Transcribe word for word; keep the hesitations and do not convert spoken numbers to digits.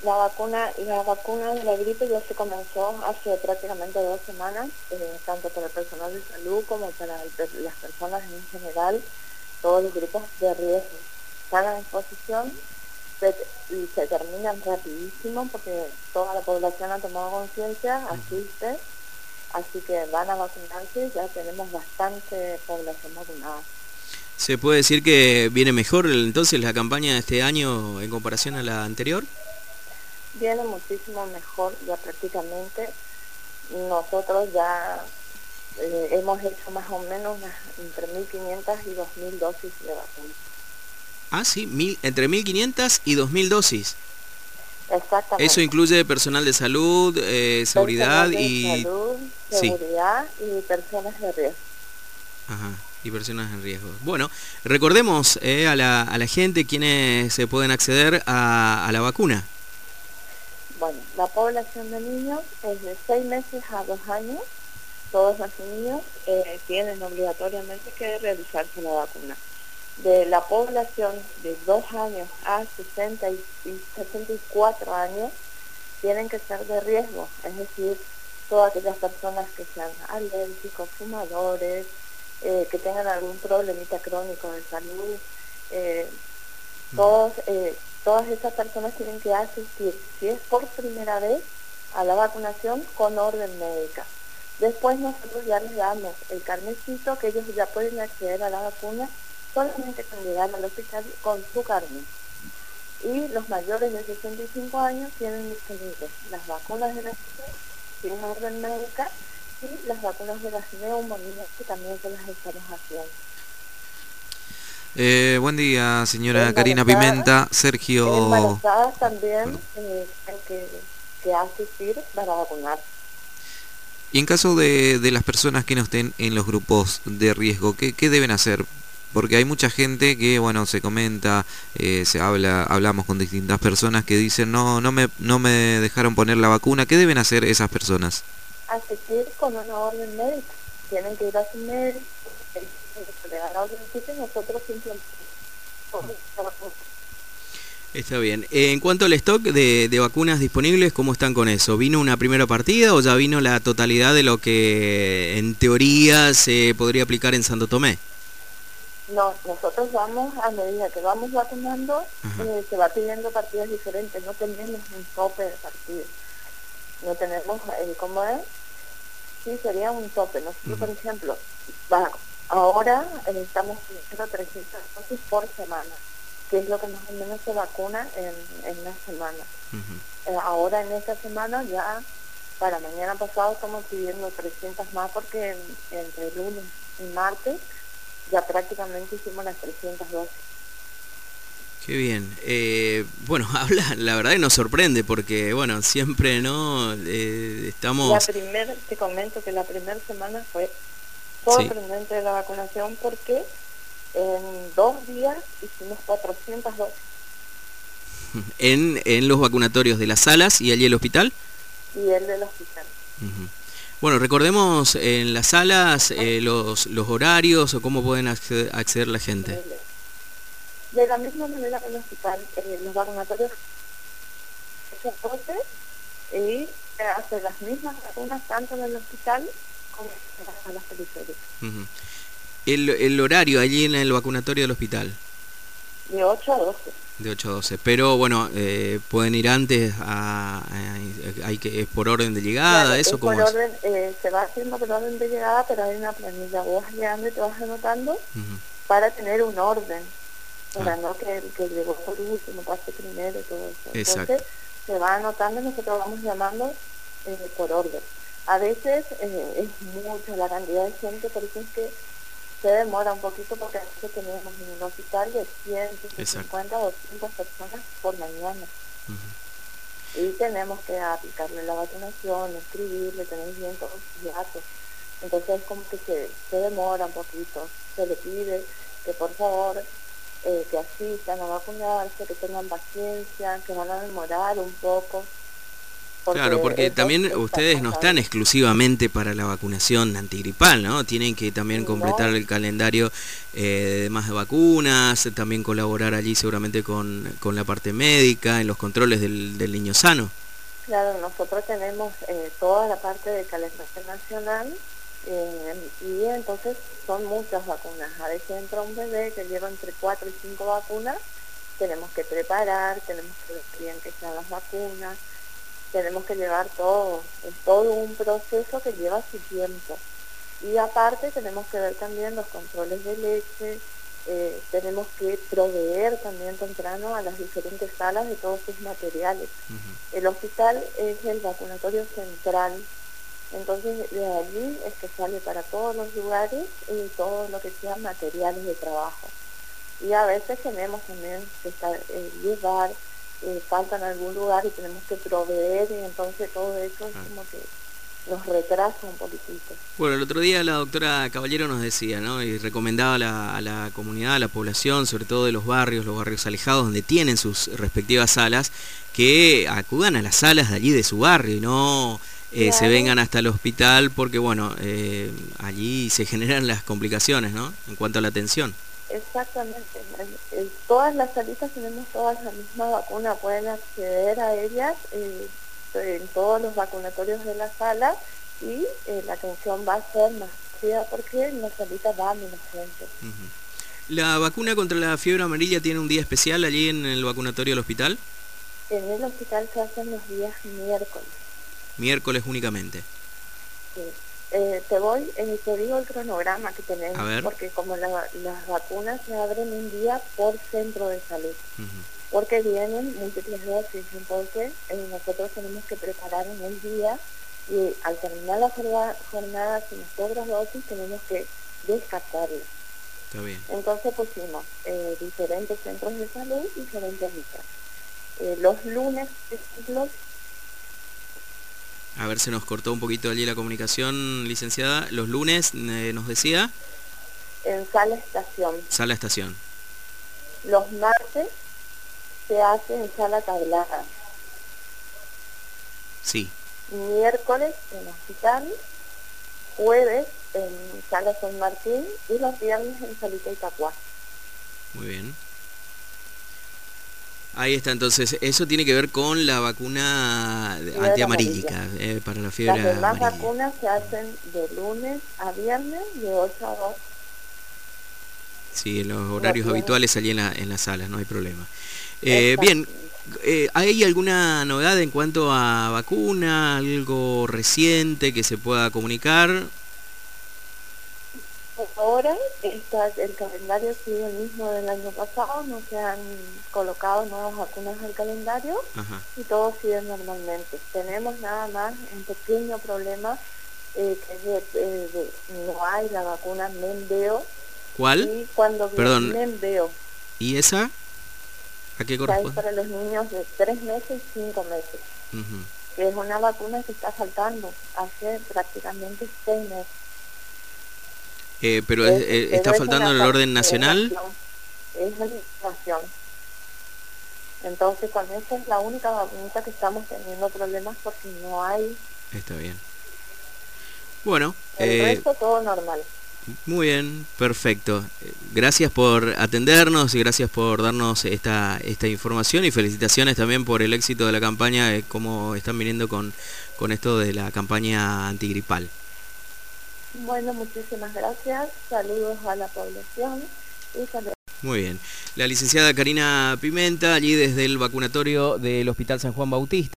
La vacuna, la vacuna de la gripe ya se comenzó hace prácticamente dos semanas, eh, tanto para el personal de salud como para el, las personas en general, todos los grupos de riesgo. Están a disposición se, y se terminan rapidísimo porque toda la población ha tomado conciencia, asiste, así que van a vacunarse, ya tenemos bastante población vacunada. ¿Se puede decir que viene mejor entonces la campaña de este año en comparación a la anterior? Viene muchísimo mejor, ya prácticamente nosotros ya eh, hemos hecho más o menos unas, entre mil quinientas y dos mil dosis de vacuna. Ah, sí, mil, entre mil quinientas y dos mil dosis. Exactamente. Eso incluye personal de salud, eh, seguridad Personal de y... salud, Sí. seguridad y personas de riesgo. Ajá, y personas en riesgo. Bueno, recordemos eh, a, la, a la gente quienes se pueden acceder a, a la vacuna. Bueno, la población de niños es de seis meses a dos años. Todos los niños eh, tienen obligatoriamente que realizarse la vacuna. De la población de dos años a sesenta y cuatro años tienen que ser de riesgo, es decir, todas aquellas personas que sean alérgicos, fumadores, eh, que tengan algún problemita crónico de salud, eh, todos, eh, todas esas personas tienen que asistir, si es por primera vez, a la vacunación con orden médica. Después nosotros ya les damos el carnecito que ellos ya pueden acceder a la vacuna solamente con llegar al hospital con su carnet. Y los mayores de sesenta y cinco años tienen disponibles las vacunas de la sin orden médica y las vacunas de las neumonías que también se las estamos haciendo. Eh, buen día, señora Karina Embarazadas, Pimenta. Sergio... embarazadas también eh, hay que, que asistir para vacunar. Y en caso de, de las personas que no estén en los grupos de riesgo, ¿qué, qué deben hacer? Porque hay mucha gente que, bueno, se comenta, eh, se habla, hablamos con distintas personas que dicen, no, no me, no me dejaron poner la vacuna. ¿Qué deben hacer esas personas? Asistir con una orden médica. Tienen que ir a su médico, le dan la orden y nosotros simplemente... Está bien. En cuanto al stock de, de vacunas disponibles, ¿cómo están con eso? ¿Vino una primera partida o ya vino la totalidad de lo que en teoría se podría aplicar en Santo Tomé? No, nosotros vamos, a medida que vamos vacunando, eh, se va pidiendo partidas diferentes, no tenemos un tope de partidas. No tenemos, eh, ¿cómo es? Sí, sería un tope. Nosotros, uh-huh. por ejemplo, va, ahora eh, estamos pidiendo trescientas dosis por semana, que es lo que más o menos se vacuna en, en una semana. Uh-huh. eh, ahora en esta semana ya, para mañana pasado estamos pidiendo trescientas más porque en, entre lunes y martes ya prácticamente hicimos las trescientas dosis. Qué bien. Eh, bueno, habla, la verdad que nos sorprende porque, bueno, siempre, ¿no? Eh, estamos... La primer, te comento que la primera semana fue sorprendente sí. de la vacunación porque en dos días hicimos cuatrocientas dosis. ¿En, en los vacunatorios de las salas y allí el hospital? Y el del hospital. Uh-huh. Bueno, recordemos en las salas eh, los, los horarios o cómo pueden acceder, acceder la gente. De la misma manera que en el hospital, eh, los vacunatorios se doce y se hacen las mismas vacunas tanto en el hospital como en las salas periféricas. Uh-huh. el, el horario allí en el vacunatorio del hospital. De ocho a doce. De ocho a doce, pero bueno, eh, pueden ir antes, a, a, hay que, es por orden de llegada, claro, eso es como por orden, eh, se va haciendo por orden de llegada, pero hay una planilla, vos vas llegando y te vas anotando uh-huh. para tener un orden, para ah. no que el que llegó por último pase primero y todo eso. Exacto. Entonces se va anotando y nosotros vamos llamando eh, por orden. A veces eh, es mucha la cantidad de gente, por eso es que se demora un poquito porque a veces tenemos en el hospital de ciento cincuenta o doscientas personas por mañana. Uh-huh. Y tenemos que aplicarle la vacunación, escribirle, tener bien todos los datos. Entonces es como que se, se demora un poquito. Se le pide que por favor eh, que asistan a vacunarse, que tengan paciencia, que van a demorar un poco. Claro, porque eso también está ustedes no están pasando. exclusivamente para la vacunación antigripal, ¿no? Tienen que también completar No, el calendario eh, de demás de vacunas, también colaborar allí seguramente con, con la parte médica, en los controles del, del niño sano. claro, nosotros tenemos eh, toda la parte de calendario nacional eh, y entonces son muchas vacunas. A veces entra un bebé que lleva entre cuatro y cinco vacunas, tenemos que preparar, tenemos que ver bien que sean las vacunas, tenemos que llevar todo, es todo un proceso que lleva su tiempo. Y aparte tenemos que ver también los controles de leche, eh, tenemos que proveer también temprano a las diferentes salas de todos sus materiales. Uh-huh. El hospital es el vacunatorio central, entonces de allí es que sale para todos los lugares eh, todo lo que sean materiales de trabajo. Y a veces tenemos también que estar, eh, llevar, eh, falta en algún lugar y tenemos que proveer, y entonces todo eso es como que nos retrasa un poquitito. Bueno, el otro día la doctora Caballero nos decía, ¿no? Y recomendaba a la, a la comunidad, a la población, sobre todo de los barrios, los barrios alejados, donde tienen sus respectivas salas, que acudan a las salas de allí de su barrio y no eh, claro. se vengan hasta el hospital, porque bueno, eh, allí se generan las complicaciones, ¿no? En cuanto a la atención. Exactamente. En, en todas las salitas tenemos todas la misma vacuna, pueden acceder a ellas eh, en todos los vacunatorios de la sala y eh, la atención va a ser más rápida porque en la salita va menos gente. Uh-huh. ¿La vacuna contra la fiebre amarilla tiene un día especial allí en el vacunatorio del hospital? En el hospital se hacen los días miércoles. Miércoles únicamente. Sí. Eh, te voy, eh, te digo el cronograma que tenemos, a ver. Porque como la, las vacunas se abren un día por centro de salud, uh-huh. porque vienen múltiples dosis, entonces eh, nosotros tenemos que preparar en el día y al terminar la jornada, jornada si nos sobran dosis tenemos que descartarlas. Está bien. Entonces pusimos eh, diferentes centros de salud, diferentes días. Eh, los lunes, por ejemplo, a ver, se nos cortó un poquito allí la comunicación, licenciada. Los lunes, eh, nos decía. En sala estación. Sala estación. Los martes se hace en sala tablada. Sí. Miércoles en hospital, jueves en sala San Martín y los viernes en salita Itapuá. Muy bien. Ahí está, entonces, eso tiene que ver con la vacuna fiebre antiamarílica, eh, para la fiebre amarilla. Las demás vacunas se hacen de lunes a viernes, de ocho a dos. Sí, en los horarios no habituales allí en, la, en las salas, no hay problema. Eh, bien, eh, ¿hay alguna novedad en cuanto a vacuna, algo reciente que se pueda comunicar? Ahora está, el calendario sigue el mismo del año pasado, no se han colocado nuevas vacunas al calendario. Ajá. Y todo sigue normalmente. Tenemos nada más un pequeño problema, eh, que es de, eh, de, no hay la vacuna Menveo. ¿Cuál? Y cuando Perdón. Menveo. ¿Y esa? ¿A qué corresponde? Es para los niños de tres meses y cinco meses. Uh-huh. Que es una vacuna que está faltando hace prácticamente seis meses. Eh, pero es, eh, pero está faltando en el orden nacional. Es legislación. Entonces con esa es la única vacuna que estamos teniendo problemas porque no hay. Está bien. Bueno. El eh, resto todo normal. Muy bien, perfecto. Gracias por atendernos y gracias por darnos esta esta información y felicitaciones también por el éxito de la campaña, eh, cómo están viniendo con, con esto de la campaña antigripal. Bueno, muchísimas gracias. Saludos a la población y saludos. Muy bien. La licenciada Karina Pimenta, allí desde el vacunatorio del Hospital San Juan Bautista.